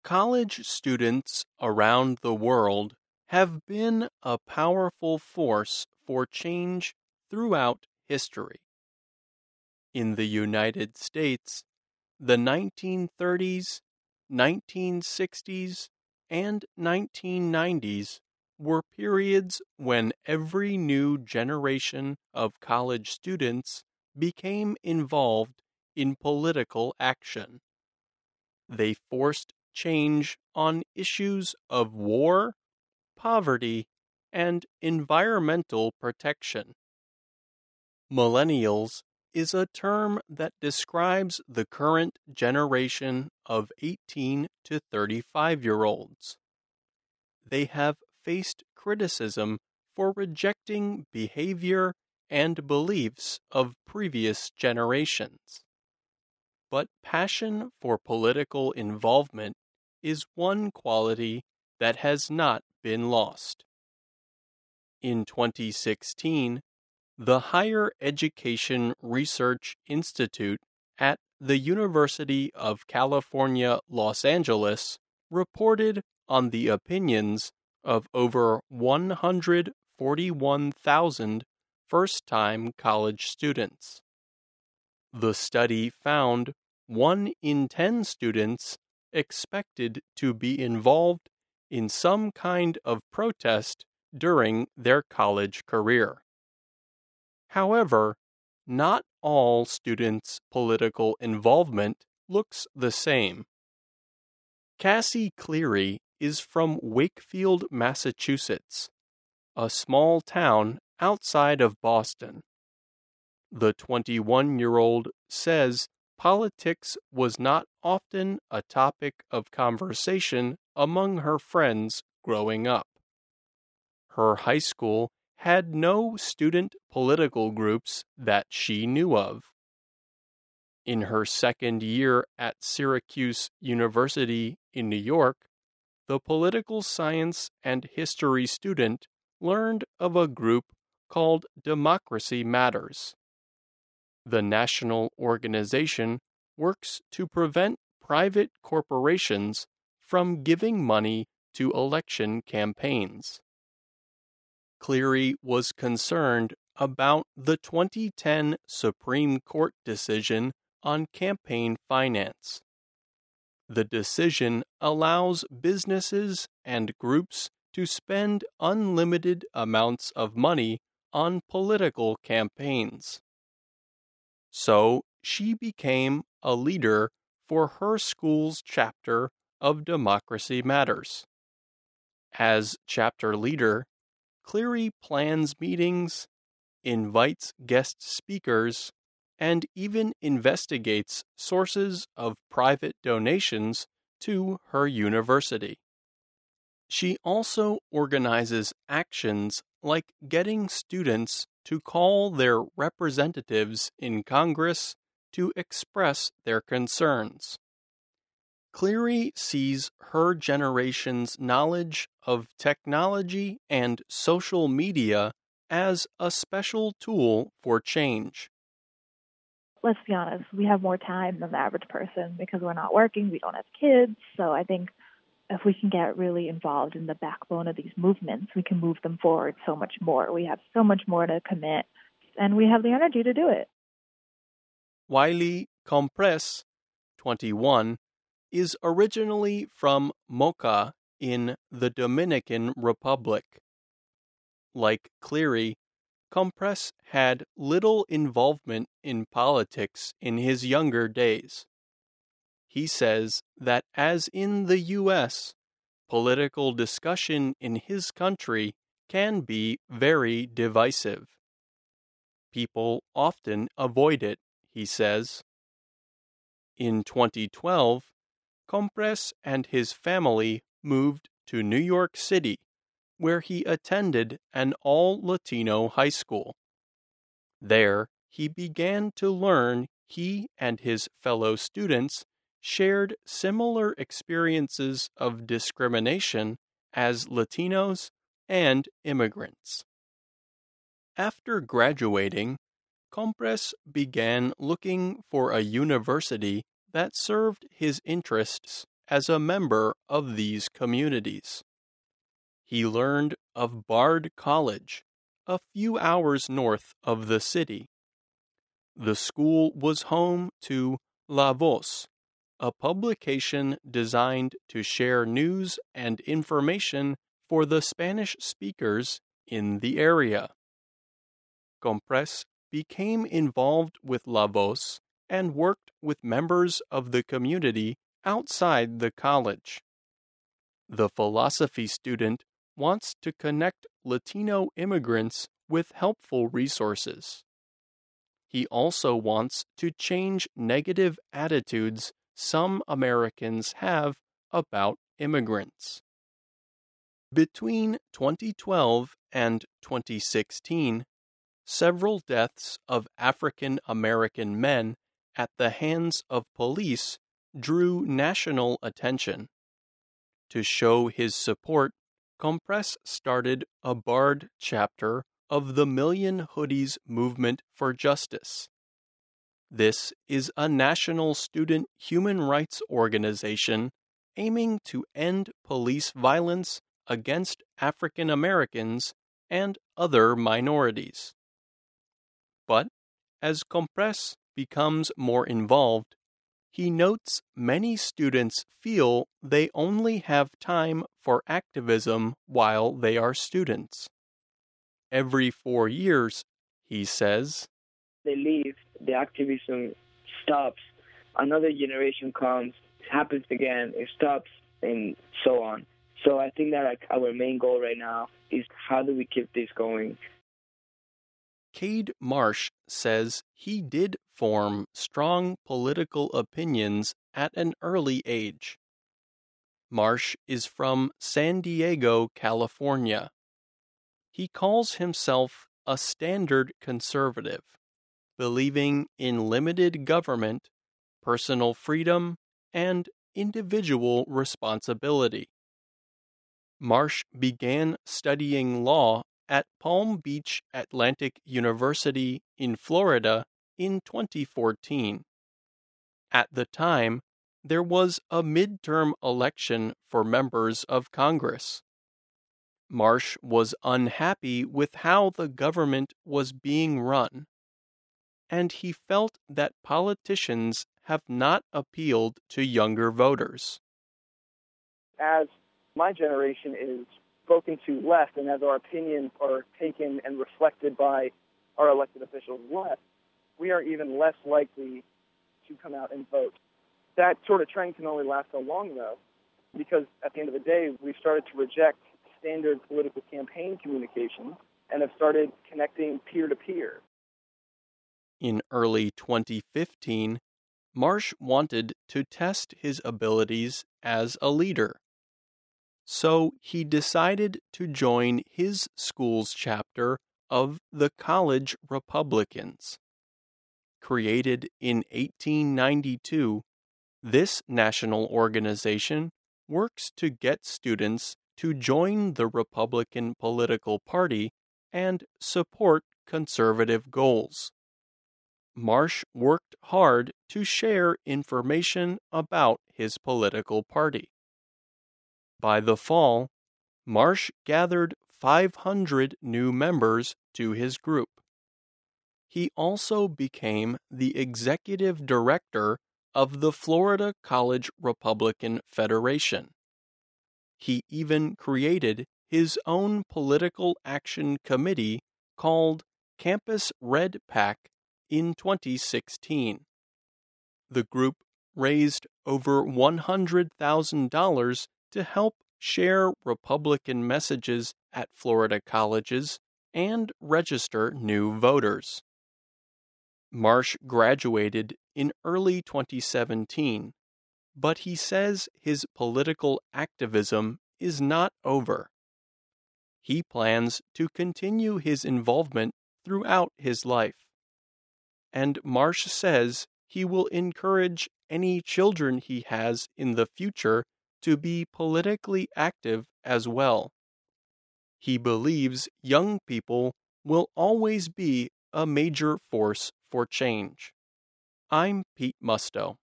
College students around the world have been a powerful force for change throughout history. In the United States, the 1930s, 1960s, and 1990s were periods when every new generation of college students became involved in political action. They forced change on issues of war, poverty, and environmental protection. Millennials is a term that describes the current generation of 18 to 35-year-olds. They have faced criticism for rejecting behavior and beliefs of previous generations. But passion for political involvement is one quality that has not been lost. In 2016, the Higher Education Research Institute at the University of California, Los Angeles reported on the opinions of over 141,000 first-time college students. The study found 1 in 10 students expected to be involved in some kind of protest during their college career. However, not all students' political involvement looks the same. Cassie Cleary is from Wakefield, Massachusetts, a small town outside of Boston. The 21-year-old says politics was not often a topic of conversation among her friends growing up. Her high school had no student political groups that she knew of. In her second year at Syracuse University in New York, the political science and history student learned of a group called Democracy Matters. The national organization works to prevent private corporations from giving money to election campaigns. Cleary was concerned about the 2010 Supreme Court decision on campaign finance. The decision allows businesses and groups to spend unlimited amounts of money on political campaigns. So she became a leader for her school's chapter of Democracy Matters. As chapter leader, Cleary plans meetings, invites guest speakers, and even investigates sources of private donations to her university. She also organizes actions like getting students to call their representatives in Congress to express their concerns. Cleary sees her generation's knowledge of technology and social media as a special tool for change. Let's be honest, we have more time than the average person because we're not working, we don't have kids, so I think if we can get really involved in the backbone of these movements, we can move them forward so much more. We have so much more to commit, and we have the energy to do it. Wiley Compress, 21, is originally from Moca in the Dominican Republic. Like Cleary, Compress had little involvement in politics in his younger days. He says that as in the U.S., political discussion in his country can be very divisive. People often avoid it, he says. In 2012, Compress and his family moved to New York City, where he attended an all-Latino high school. There, he began to learn he and his fellow students shared similar experiences of discrimination as Latinos and immigrants. After graduating, Compress began looking for a university that served his interests as a member of these communities. He learned of Bard College, a few hours north of the city. The school was home to La Voz, a publication designed to share news and information for the Spanish speakers in the area. Comprés became involved with La Voz and worked with members of the community outside the college. The philosophy student wants to connect Latino immigrants with helpful resources. He also wants to change negative attitudes some Americans have about immigrants. Between 2012 and 2016, several deaths of African American men at the hands of police drew national attention. To show his support, Comprés started a Bard chapter of the Million Hoodies Movement for Justice. This is a national student human rights organization aiming to end police violence against African Americans and other minorities. But as Comprés becomes more involved, he notes many students feel they only have time for activism while they are students. Every 4 years, he says, they leave, the activism stops, another generation comes, it happens again, it stops, and so on. So I think that our main goal right now is how do we keep this going? Cade Marsh says he did form strong political opinions at an early age. Marsh is from San Diego, California. He calls himself a standard conservative, believing in limited government, personal freedom, and individual responsibility. Marsh began studying law at Palm Beach Atlantic University in Florida in 2014. At the time, there was a midterm election for members of Congress. Marsh was unhappy with how the government was being run, and he felt that politicians have not appealed to younger voters. As my generation is spoken to less, and as our opinions are taken and reflected by our elected officials less, we are even less likely to come out and vote. That sort of trend can only last so long, though, because at the end of the day, we've started to reject standard political campaign communications and have started connecting peer-to-peer. In early 2015, Marsh wanted to test his abilities as a leader. So he decided to join his school's chapter of the College Republicans. Created in 1892, this national organization works to get students to join the Republican political party and support conservative goals. Marsh worked hard to share information about his political party. By the fall, Marsh gathered 500 new members to his group. He also became the executive director of the Florida College Republican Federation. He even created his own political action committee called Campus Red PAC in 2016. The group raised over $100,000 to help share Republican messages at Florida colleges and register new voters. Marsh graduated in early 2017, but he says his political activism is not over. He plans to continue his involvement throughout his life. And Marsh says he will encourage any children he has in the future to be politically active as well. He believes young people will always be a major force for change. I'm Pete Musto.